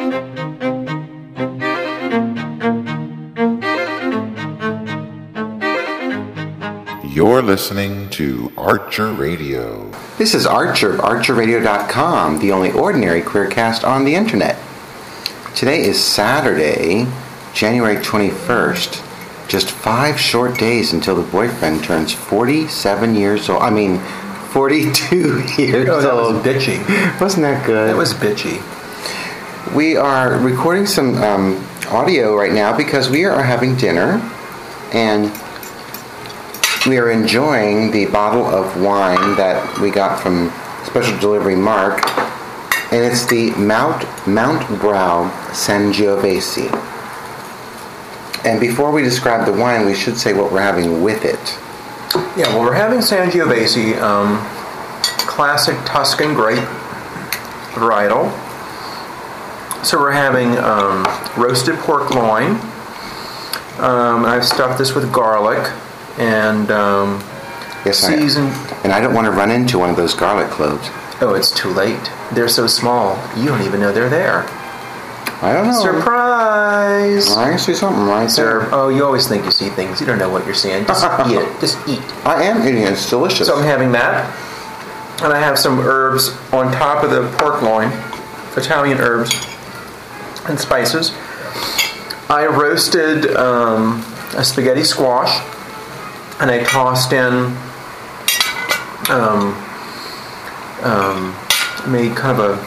You're listening to Archer Radio. This is Archer of ArcherRadio.com, the only ordinary queercast on the internet. Today is Saturday, January 21st. Just 5 short days until the boyfriend turns 47 years old. 42 years old. That was bitchy. Wasn't that good? That was bitchy. We are recording some audio right now because we are having dinner, and we are enjoying the bottle of wine that we got from Special Delivery Mark, and it's the Mount Brau Sangiovese. And before we describe the wine, we should say what we're having with it. Yeah, well, we're having Sangiovese, classic Tuscan grape varietal. So we're having roasted pork loin. I've stuffed this with garlic and seasoned. And I don't want to run into one of those garlic cloves. Oh, it's too late. They're so small, you don't even know they're there. I don't know. Surprise! I see something right there. Oh, you always think you see things. You don't know what you're seeing. Just eat it. Just eat. I am eating it. It's delicious. So I'm having that. And I have some herbs on top of the pork loin. Italian herbs and spices. I roasted a spaghetti squash. And I tossed in, made kind of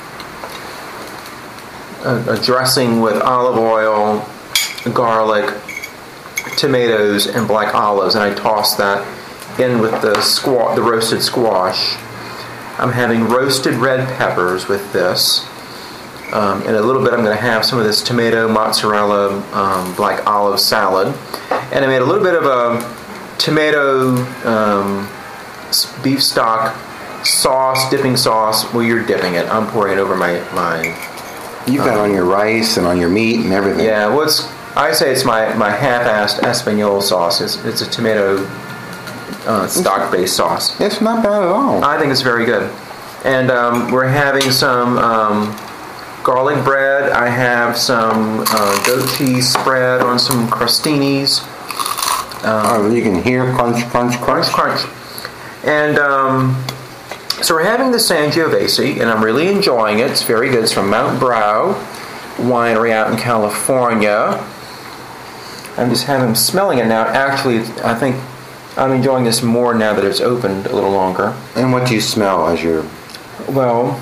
a dressing with olive oil, garlic, tomatoes, and black olives, and I tossed that in with the roasted squash. I'm having roasted red peppers with this. In a little bit, I'm going to have some of this tomato, mozzarella, black olive salad, and I made a little bit of a tomato beef stock sauce, dipping sauce. Well, you're dipping it. I'm pouring it over my You've got it on your rice and on your meat and everything. Yeah, well, I say it's my half-assed Espanol sauce. It's a tomato stock-based sauce. It's not bad at all. I think it's very good. And we're having some garlic bread. I have some goat cheese spread on some crostinis. You can hear crunch, crunch, crunch. Crunch, crunch. And so we're having the Sangiovese, and I'm really enjoying it. It's very good. It's from Mount Brau Winery out in California. I'm just smelling it now. Actually, I think I'm enjoying this more now that it's opened a little longer. And what do you smell as you're... Well,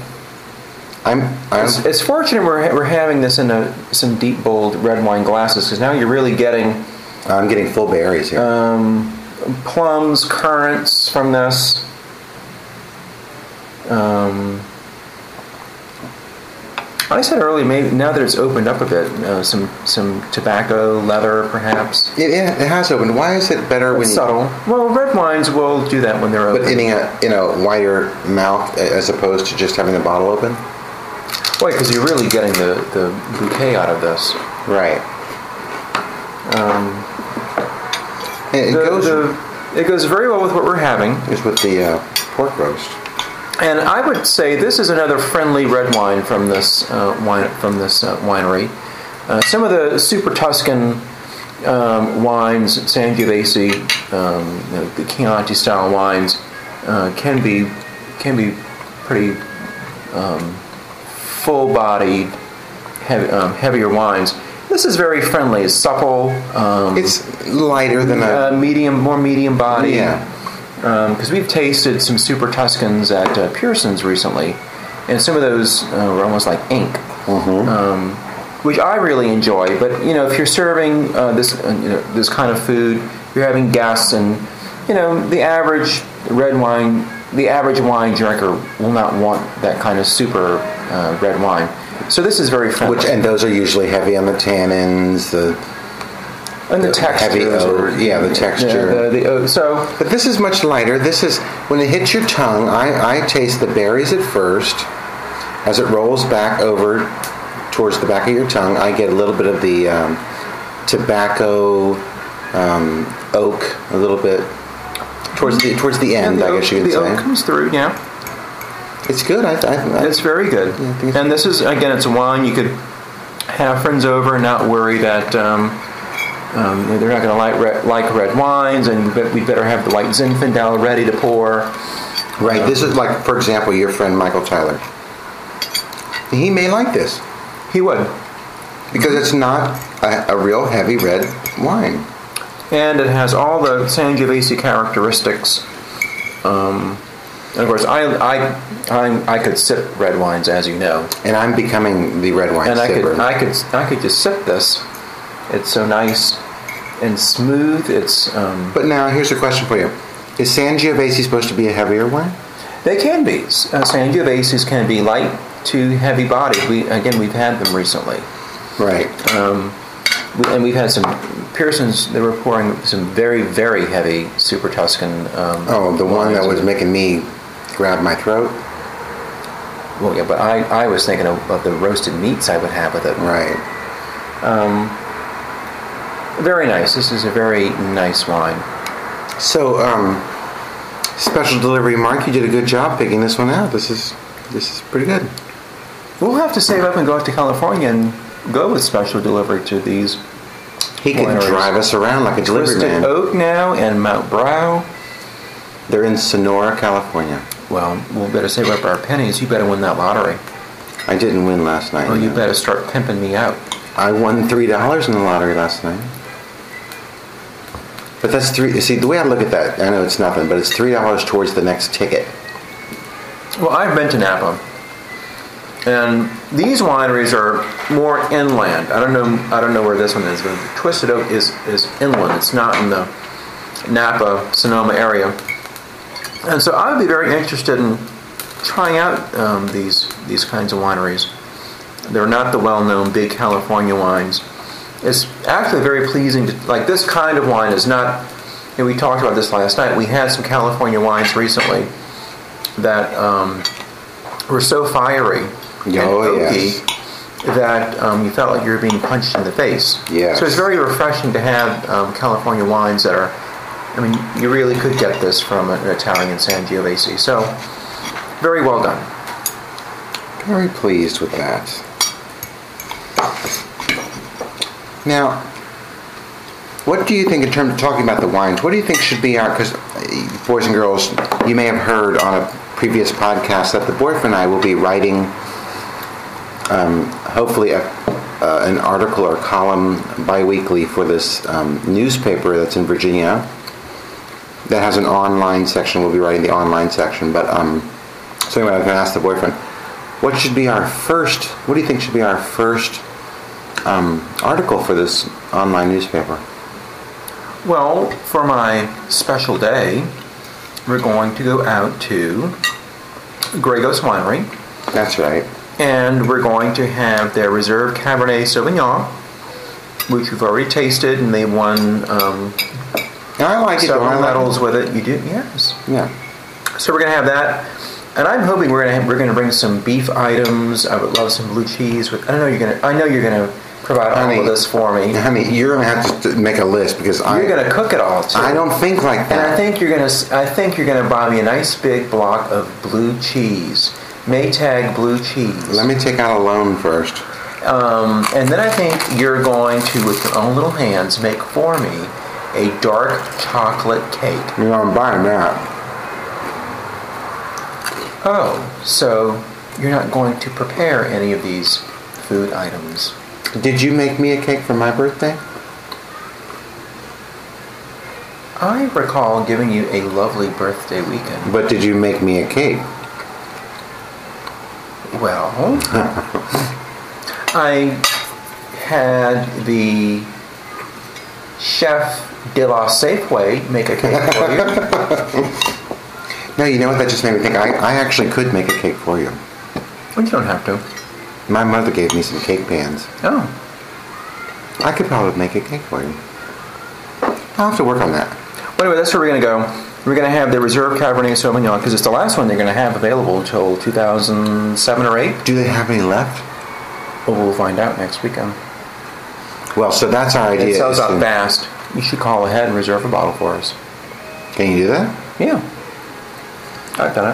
it's fortunate we're having this in some deep, bold red wine glasses, because now you're really getting... I'm getting full berries here. Plums, currants from this. I said earlier, maybe now that it's opened up a bit, some tobacco, leather, perhaps. It has opened. Why is it better when subtle? Well, red wines will do that when they're open. But in a wider mouth as opposed to just having the bottle open. Why? Because you're really getting the bouquet out of this. Right. It goes very well with what we're having. It's with the pork roast. And I would say this is another friendly red wine from this winery. Some of the super Tuscan wines, Sangiovese, the Chianti style wines, can be pretty full-bodied, heavier wines. This is very friendly. It's supple. It's lighter than more medium body. Yeah. Because we've tasted some Super Tuscans at Pearson's recently, and some of those were almost like ink, which I really enjoy. But if you're serving this kind of food, you're having guests, and the average wine drinker will not want that kind of super red wine. So this is very friendly. And those are usually heavy on the tannins, and the texture. The texture. But this is much lighter. This is, when it hits your tongue, I taste the berries at first. As it rolls back over towards the back of your tongue, I get a little bit of the tobacco, oak, a little bit towards the end. I guess you could say. The oak comes through. Yeah. It's good. It's very good. Yeah, and this is, again, it's a wine you could have friends over and not worry that they're not going to like red wines, and we'd better have the white Zinfandel ready to pour. Right. This is like, for example, your friend Michael Tyler. He may like this. He would. Because it's not a real heavy red wine. And it has all the Sangiovese characteristics. And of course, I could sip red wines, as you know. And I'm becoming the red wine sipper. And I could just sip this. It's so nice and smooth. It's. But now here's a question for you: is Sangiovese supposed to be a heavier wine? They can be. Sangioveses can be light to heavy bodied. We've had them recently. Right. And we've had some Pearsons. They were pouring some very, very heavy Super Tuscan. The one that was making me grab my throat. Well, yeah, but I was thinking of the roasted meats I would have with it. Right. Very nice. This is a very nice wine. So, special delivery, Mark. You did a good job picking this one out. This is pretty good. We'll have to save up and go out to California and go with special delivery to these. He can drive us around like a delivery man. Twisted Oak now and Mount Brow. They're in Sonora, California. Well, we'll better save up our pennies. You better win that lottery. I didn't win last night. Well, you better start pimping me out. I won $3 in the lottery last night. But that's $3. You see, the way I look at that, I know it's nothing, but it's $3 towards the next ticket. Well, I've been to Napa, and these wineries are more inland. I don't know where this one is, but Twisted Oak is inland. It's not in the Napa, Sonoma area. And so I would be very interested in trying out these kinds of wineries. They're not the well-known big California wines. It's actually very pleasing to, like, this kind of wine is not, and we talked about this last night, we had some California wines recently that were so fiery and oaky that you felt like you were being punched in the face. Yes. So it's very refreshing to have California wines that are, I mean, you really could get this from an Italian Sangiovese. So, very well done. Very pleased with that. Now, what do you think in terms of talking about the wines? What do you think should be our, because boys and girls, you may have heard on a previous podcast that the boyfriend and I will be writing hopefully an article or column bi-weekly for this newspaper that's in Virginia that has an online section. We'll be writing the online section. But so anyway, I was going to ask the boyfriend, what do you think should be our first article for this online newspaper? Well, for my special day, we're going to go out to Gregos Winery. That's right. And we're going to have their Reserve Cabernet Sauvignon, which we've already tasted, and they won I like several medals with it. You do? Yes. Yeah. So we're going to have that. And I'm hoping we're going to bring some beef items. I would love some blue cheese. I know you're going to provide all of this for me. Honey, you're going to have to make a list because you're going to cook it all too. I don't think like that. And I think you're going to buy me a nice big block of blue cheese, Maytag blue cheese. Let me take out a loan first. And then I think you're going to, with your own little hands, make for me a dark chocolate cake. You know, I'm buying that. Oh, so you're not going to prepare any of these food items. Did you make me a cake for my birthday? I recall giving you a lovely birthday weekend. But did you make me a cake? Well, I had the chef de la Safeway make a cake for you. No, you know what? That just made me think. I actually could make a cake for you. Well, you don't have to. My mother gave me some cake pans. Oh. I could probably make a cake for you. I'll have to work on that. Well, anyway, that's where we're going to go. We're going to have the Reserve Cabernet Sauvignon because it's the last one they're going to have available until 2007 or 8. Do they have any left? Well, we'll find out next weekend. Well, so that's our idea. It sells out fast. You should call ahead and reserve a bottle for us. Can you do that? Yeah. I've done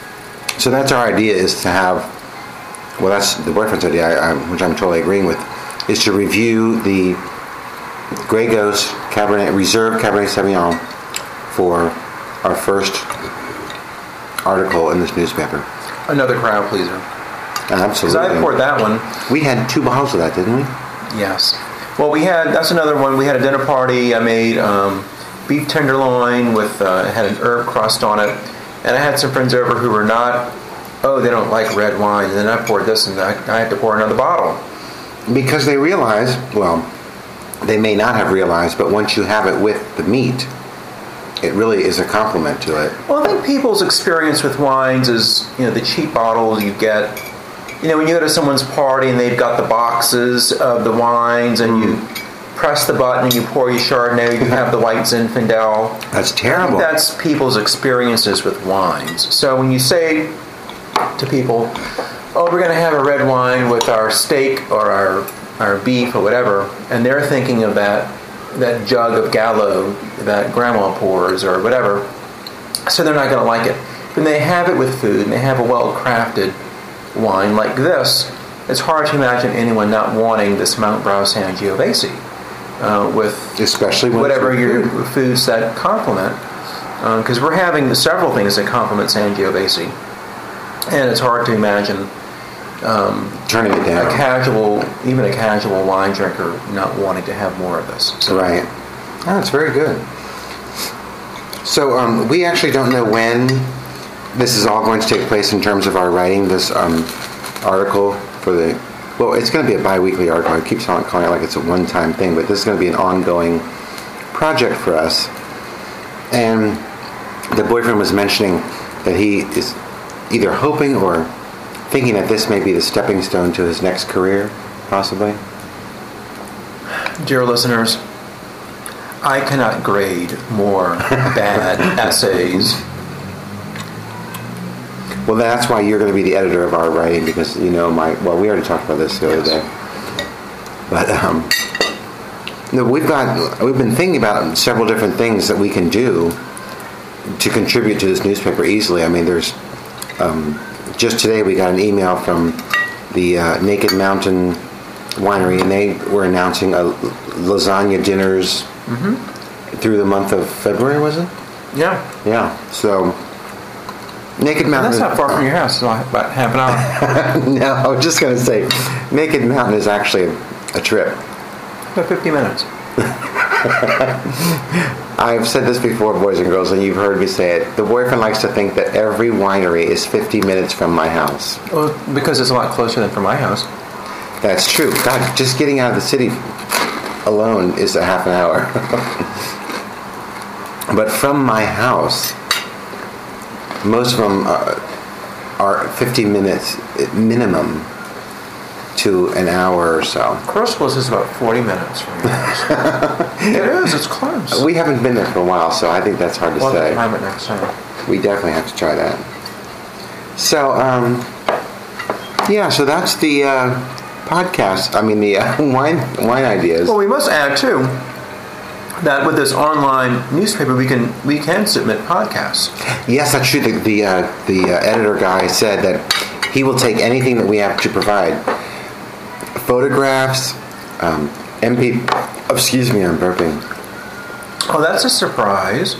it. So that's our idea, is to have, well, that's the boyfriend's idea, which I'm totally agreeing with, is to review the Grey Ghost Reserve Cabernet Sauvignon for our first article in this newspaper. Another crowd pleaser. Absolutely. Because I poured that one. We had 2 bottles of that, didn't we? Yes. Well, that's another one. We had a dinner party. I made beef tenderloin with had an herb crust on it, and I had some friends over who were they don't like red wine. And then I poured this, and I had to pour another bottle because they realize, well, they may not have realized, but once you have it with the meat, it really is a compliment to it. Well, I think people's experience with wines is, the cheap bottles you get. When you go to someone's party and they've got the boxes of the wines and you press the button and you pour your Chardonnay, you have the white Zinfandel. That's terrible. I think that's people's experiences with wines. So when you say to people, we're going to have a red wine with our steak or our beef or whatever, and they're thinking of that jug of Gallo that grandma pours or whatever, so they're not going to like it. When they have it with food and they have a well-crafted wine like this, it's hard to imagine anyone not wanting this Montbrau Sangiovese with especially whatever your foods that complement, because we're having several things that complement Sangiovese, and it's hard to imagine turning it down. Even a casual wine drinker not wanting to have more of this. So. Right. Oh, it's very good. So we actually don't know when this is all going to take place in terms of our writing this article for the... Well, it's going to be a bi-weekly article. I keep calling it like it's a one-time thing, but this is going to be an ongoing project for us. And the boyfriend was mentioning that he is either hoping or thinking that this may be the stepping stone to his next career, possibly. Dear listeners, I cannot grade more bad essays. Well, that's why you're going to be the editor of our writing, because we already talked about this the other day. But we've been thinking about several different things that we can do to contribute to this newspaper easily. I mean, there's just today we got an email from the Naked Mountain Winery, and they were announcing lasagna dinners through the month of February, was it? Yeah. Yeah. So Naked Mountain. And that's not far from your house. It's about half an hour. No, I was just going to say, Naked Mountain is actually a trip. About 50 minutes. I've said this before, boys and girls, and you've heard me say it. The boyfriend likes to think that every winery is 50 minutes from my house. Well, because it's a lot closer than from my house. That's true. God, just getting out of the city alone is a half an hour. But from my house, most of them are 50 minutes minimum to an hour or so. Crosswells is about 40 minutes from your house. It is. It's close. We haven't been there for a while, so I think that's hard to say. We'll have to time it next time. We definitely have to try that. So, so that's the podcast. I mean, the wine ideas. Well, we must add too that with this online newspaper, we can submit podcasts. Yes, that's true. The editor guy said that he will take anything that we have to provide. Photographs, excuse me, I'm burping. Oh, that's a surprise.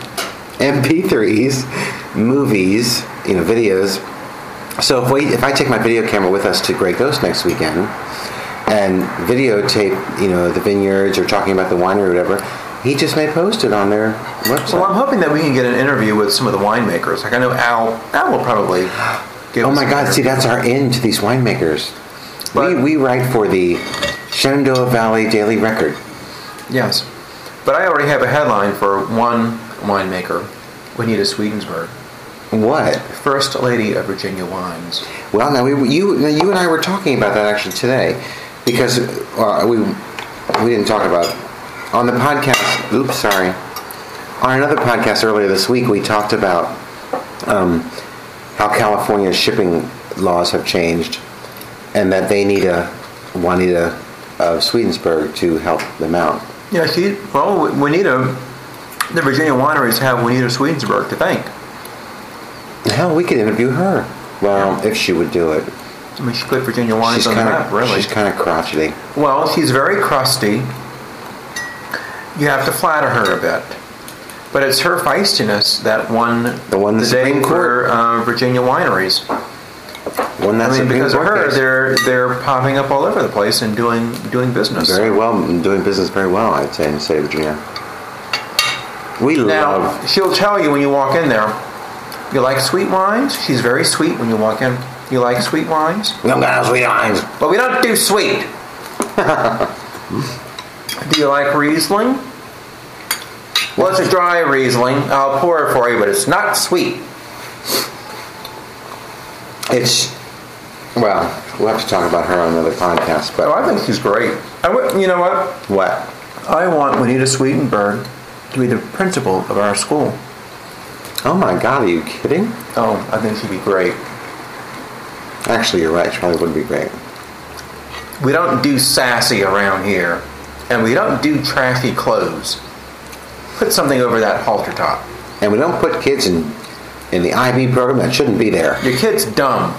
MP3s, movies, videos. So if I take my video camera with us to Grey Ghost next weekend and videotape, the vineyards or talking about the winery or whatever, he just may post it on their website. Well, I'm hoping that we can get an interview with some of the winemakers. Like I know Al will probably give us my God, see, that's our in to these winemakers. But, we write for the Shenandoah Valley Daily Record. Yes. But I already have a headline for one winemaker, Juanita Swedenborg. What? First Lady of Virginia Wines. Well, now you and I were talking about that actually today, because we didn't talk about on the podcast. Oops, sorry. On another podcast earlier this week, we talked about how California's shipping laws have changed, and that they need a Juanita of Swedenborg to help them out. Yeah, Juanita, the Virginia wineries have Juanita Swedenborg to thank. Hell, we could interview her. Well, if she would do it. I mean, she put Virginia wines She's on the map, really. She's kind of crotchety. Well, she's very crusty. You have to flatter her a bit. But it's her feistiness that won the day Supreme for Virginia wineries. Because of her, they're popping up all over the place and doing business. Very well, doing business very well, I'd say, in the state of Virginia. Now, she'll tell you when you walk in there, you like sweet wines? She's very sweet when you walk in. You like sweet wines? We don't got sweet wines. But we don't do sweet. Do you like Riesling? Well, it's a dry Riesling. I'll pour it for you, but it's not sweet. Well, we'll have to talk about her on another podcast. But I think she's great. You know what? What? I want Juanita Sweetenberg to be the principal of our school. Oh my God, are you kidding? Oh, I think she'd be great. Actually, you're right. She probably would be great. We don't do sassy around here. And we don't do trashy clothes. Put something over that halter top. And we don't put kids in the IB program that shouldn't be there. Your kid's dumb.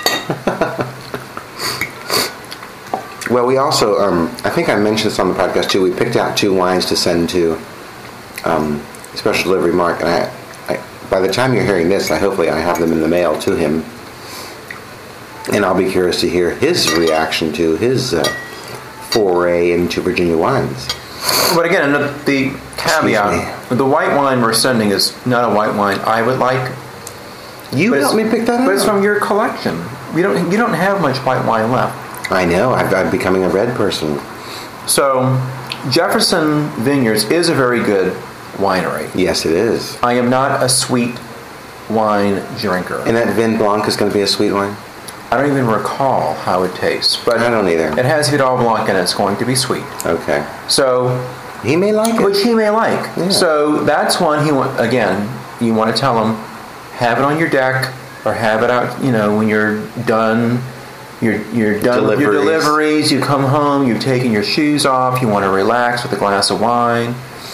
Well, we also, I think I mentioned this on the podcast too, we picked out 2 wines to send to Special Delivery Mark. And by the time you're hearing this, hopefully I have them in the mail to him. And I'll be curious to hear his reaction to his foray into Virginia wines. But again, the caveat, the white wine we're sending is not a white wine I would like. You helped me pick that out. But it's from your collection. You don't have much white wine left. I know. I'm becoming a red person. So, Jefferson Vineyards is a very good winery. Yes, it is. I am not a sweet wine drinker. And that Vin Blanc is going to be a sweet wine? I don't even recall how it tastes. But I don't either. It has Vidal Blanc and it's going to be sweet. Okay. So... he may like it. Which he may like. Yeah. So that's one you want to tell him, have it on your deck or have it out, when you're done. You're done with your deliveries. You come home. You've taken your shoes off. You want to relax with a glass of wine.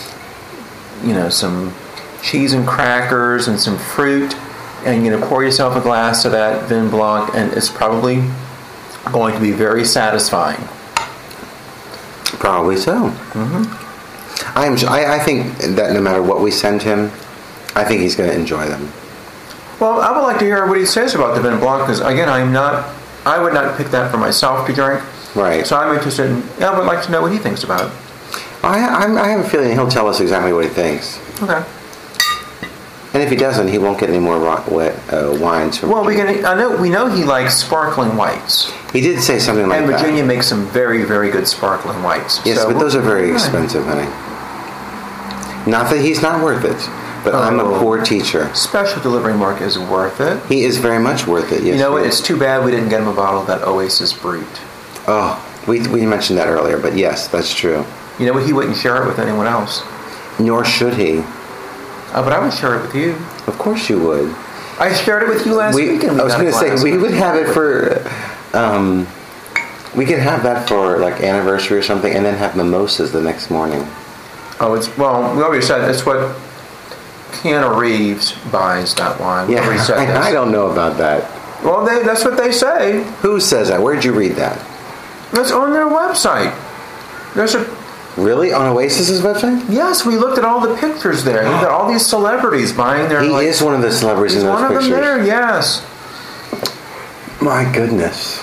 Some cheese and crackers and some fruit, and pour yourself a glass of that Vin Blanc, and it's probably going to be very satisfying. Probably so. Mm-hmm. I think that no matter what we send him, I think he's going to enjoy them. Well, I would like to hear what he says about the Vin Blanc, because again, I would not pick that for myself to drink. Right. So I'm interested I would like to know what he thinks about it. I have a feeling he'll tell us exactly what he thinks. Okay. And if he doesn't, he won't get any more wines from. Well, we know he likes sparkling whites. He did say something like that. And Virginia makes some very, very good sparkling whites. Yes, but those are very expensive, honey. Not that he's not worth it, but I'm a poor teacher. Special Delivery Mark is worth it. He is very much worth it, yes. You know what? It's too bad we didn't get him a bottle of that Oasis Brut. Oh, we mentioned that earlier, but yes, that's true. You know what? He wouldn't share it with anyone else. Nor should he. But I would share it with you. Of course you would. I shared it with you last week. I was going to say, we would have it for... we could have that for like anniversary or something, and then have mimosas the next morning. Oh, we already said that's what Keanu Reeves buys that wine. Yeah, I don't know about that. Well, that's what they say. Who says that? Where'd you read that? That's on their website. Really? On Oasis's website? Yes, we looked at all the pictures there. You've got all these celebrities buying their... He is one of the celebrities in those pictures. He's one of them there, yes. My goodness.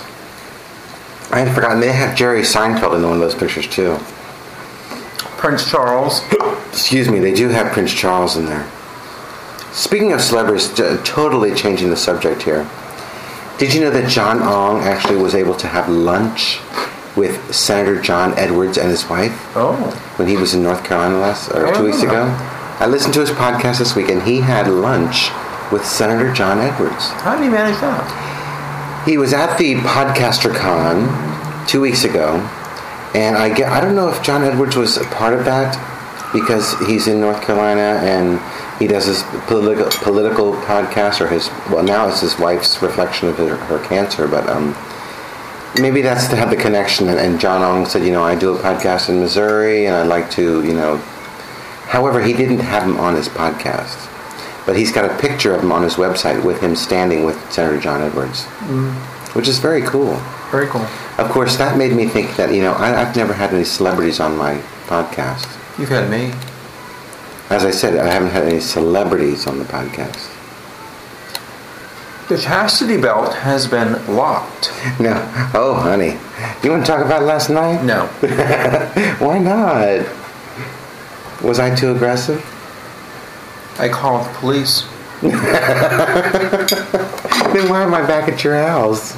I had forgotten. They have Jerry Seinfeld in one of those pictures, too. Prince Charles. Excuse me, they do have Prince Charles in there. Speaking of celebrities, totally changing the subject here. Did you know that John Ong actually was able to have lunch with Senator John Edwards and his wife? Oh. When he was in North Carolina 2 weeks ago? I listened to his podcast this week, and he had lunch with Senator John Edwards. How did he manage that? He was at the Podcaster Con 2 weeks ago, and I don't know if John Edwards was a part of that, because he's in North Carolina and he does his political podcast, or now it's his wife's reflection of her cancer, but maybe that's to have the connection. And John Ong said, I do a podcast in Missouri and I'd like to, However, he didn't have him on his podcast, but he's got a picture of him on his website with him standing with Senator John Edwards. which is very cool. Very cool. Of course, that made me think that, I've never had any celebrities on my podcast. You've had me. As I said, I haven't had any celebrities on the podcast. The chastity belt has been locked. No. Oh, honey. You want to talk about last night? No. Why not? Was I too aggressive? I called the police. Then why am I back at your house?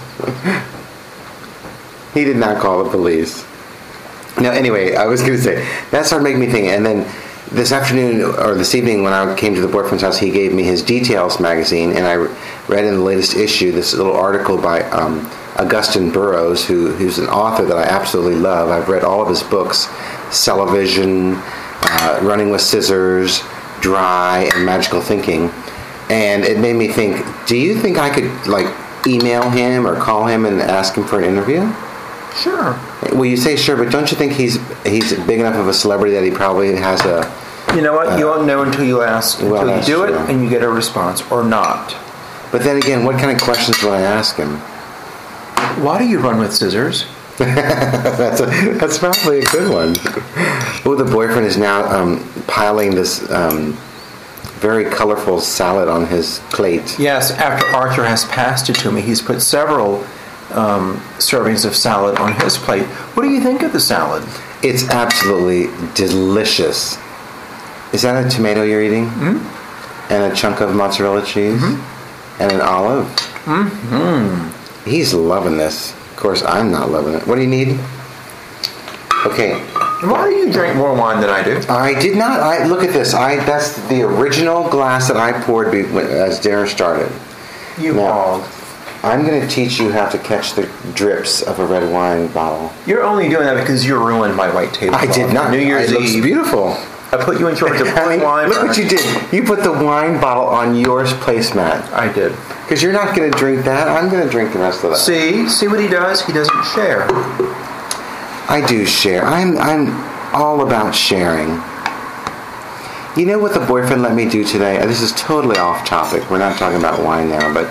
He did not call the police. No, anyway, I was going to say, that started making me think. And then this afternoon, or this evening, when I came to the boyfriend's house, he gave me his Details magazine, and I read in the latest issue this little article by Augustin Burroughs, who's an author that I absolutely love. I've read all of his books, Cellovision, Running with Scissors, Dry, and Magical Thinking. And it made me think, do you think I could, email him or call him and ask him for an interview? Sure. Well, you say sure, but don't you think he's big enough of a celebrity that he probably has a... You know what? You won't know until you ask. Well, until you do true. it and you get a response, or not. But then again, what kind of questions will I ask him? Why do you run with scissors? That's probably a good one. Oh, the boyfriend is now piling this very colorful salad on his plate. Yes, after Archer has passed it to me, he's put several servings of salad on his plate. What do you think of the salad? It's absolutely delicious. Is that a tomato you're eating? Mm-hmm. And a chunk of mozzarella cheese? Mm-hmm. And an olive? Mm-hmm. He's loving this. Of course, I'm not loving it. What do you need? Okay. Why do you drink more wine than I do? I did not. Look at this. That's the original glass that I poured as dinner started. You Now, hog. I'm going to teach you how to catch the drips of a red wine bottle. You're only doing that because you ruined my white tablecloth. I did not. New Year's It looks Eve. beautiful. I put you in charge of Honey, wine. look what you did. You put the wine bottle on your placemat. I did. Because you're not going to drink that. I'm going to drink the rest of that. See what he does? He doesn't share. I do share. I'm all about sharing. You know what the boyfriend let me do today? This is totally off topic. We're not talking about wine now, but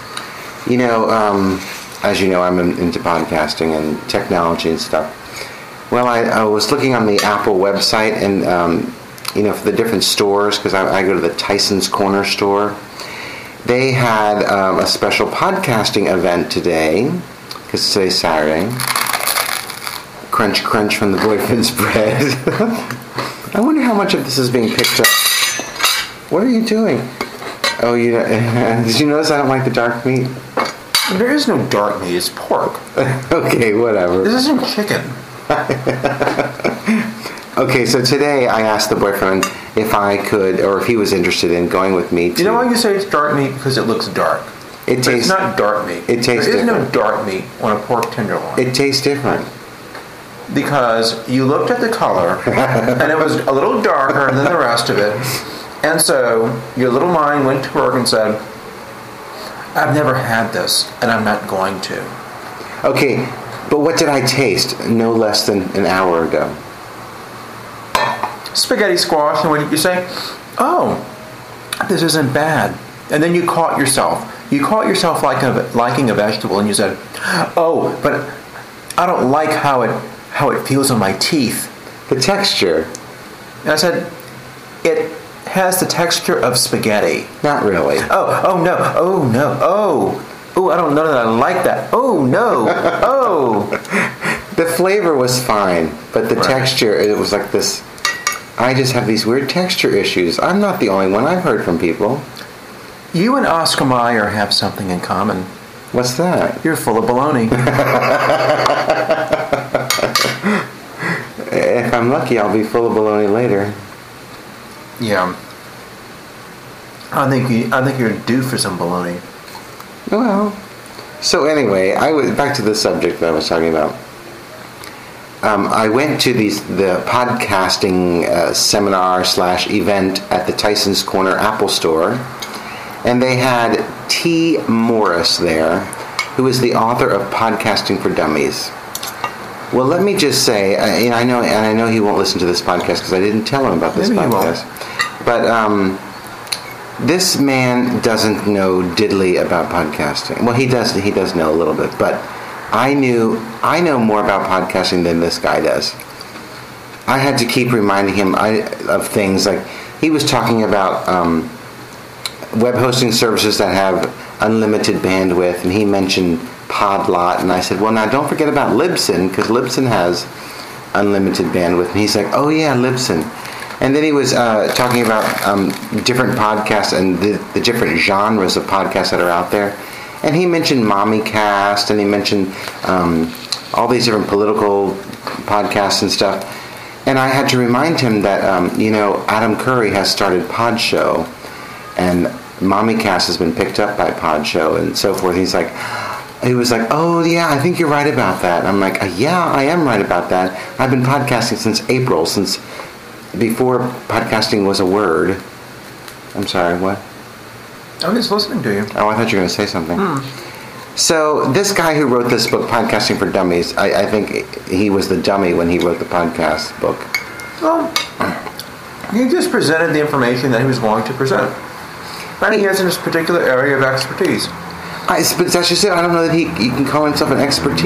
as you know, I'm into podcasting and technology and stuff. Well, I was looking on the Apple website and, for the different stores, because I go to the Tyson's Corner store. They had a special podcasting event today, because today's Saturday. Crunch, crunch from the boyfriend's bread. I wonder how much of this is being picked up. What are you doing? Oh, did you notice I don't like the dark meat? There is no dark meat. It's pork. Okay, whatever. This isn't chicken. Okay, so today I asked the boyfriend if I could, or if he was interested in going with me to... You know why you say it's dark meat? Because it looks dark. It tastes... It's not dark meat. It tastes There is different. no dark meat on a pork tenderloin. It tastes different. Because you looked at the color, and it was a little darker than the rest of it. And so your little mind went to work and said, I've never had this, and I'm not going to. Okay, but what did I taste no less than an hour ago? Spaghetti squash, and what did you say? Oh, this isn't bad. And then you caught yourself. You caught yourself liking a vegetable, and you said, oh, but I don't like how it feels on my teeth. The texture. And I said, it has the texture of spaghetti. Not really. Oh no, I don't know that I like that. Oh no, The flavor was fine, but the texture, it was like this... I just have these weird texture issues. I'm not the only one. I've heard from people. You and Oscar Mayer have something in common. What's that? You're full of baloney. If I'm lucky, I'll be full of baloney later. Yeah. I think you're due for some baloney. Well, so anyway, back to the subject that I was talking about. I went to the podcasting seminar/event at the Tyson's Corner Apple Store, and they had T. Morris there, who is the author of Podcasting for Dummies. Well, let me just say, I know he won't listen to this podcast because I didn't tell him about this Maybe podcast. But This man doesn't know diddly about podcasting. Well, he does know a little bit, but I know more about podcasting than this guy does. I had to keep reminding him of things like he was talking about web hosting services that have unlimited bandwidth, and he mentioned Podlot, and I said, well, now don't forget about Libsyn, because Libsyn has unlimited bandwidth. And he's like, oh yeah, Libsyn. And then he was talking about different podcasts and the different genres of podcasts that are out there. And he mentioned MommyCast, and he mentioned all these different political podcasts and stuff. And I had to remind him that, Adam Curry has started Podshow, and MommyCast has been picked up by Podshow and so forth. He was like, oh yeah, I think you're right about that. I'm like, yeah, I am right about that. I've been podcasting since April, since before podcasting was a word. I'm sorry, what? I was listening to you. Oh, I thought you were going to say something. So this guy who wrote this book, Podcasting for Dummies, I think he was the dummy when he wrote the podcast book. Well, he just presented the information that he was going to present. And he has in his particular area of expertise. But as you said, I don't know that he can call himself an expert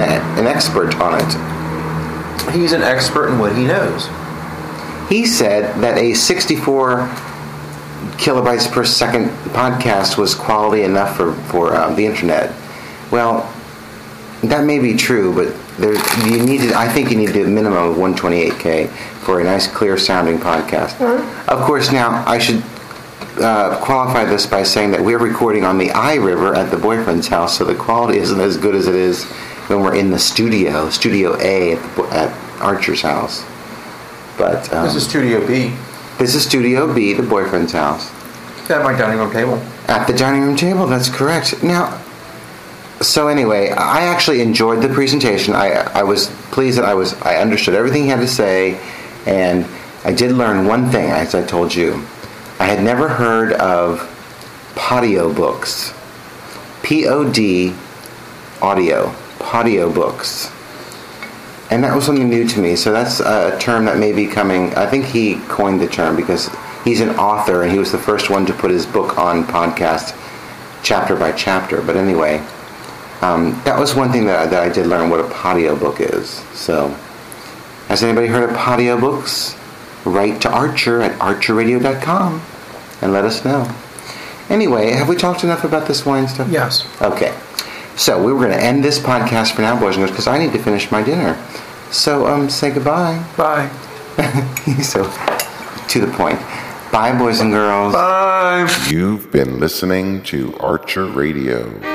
on it. He's an expert in what he knows. He said that a 64 kilobytes per second podcast was quality enough for the internet. Well, that may be true, but I think you need a minimum of 128K for a nice, clear sounding podcast. Mm-hmm. Of course, now I should qualify this by saying that we're recording on the iRiver at the boyfriend's house, so the quality isn't as good as it is when we're in the Studio A at Archer's house. But this is Studio B. This is Studio B, the boyfriend's house. At my dining room table. At the dining room table, that's correct. Now, so anyway, I actually enjoyed the presentation. I was pleased that I understood everything he had to say, and I did learn one thing, as I told you. I had never heard of Podio books. P-O-D audio. Podio books. And that was something new to me. So that's a term that may be coming. I think he coined the term because he's an author and he was the first one to put his book on podcast chapter by chapter. But anyway, that was one thing that I did learn what a Podio book is. So, has anybody heard of Podio books? Write to Archer at archerradio.com and let us know. Anyway, have we talked enough about this wine stuff? Yes. Okay. So we were going to end this podcast for now, boys and girls, because I need to finish my dinner. So, say goodbye. Bye. So, to the point. Bye, boys and girls. Bye. You've been listening to Archer Radio.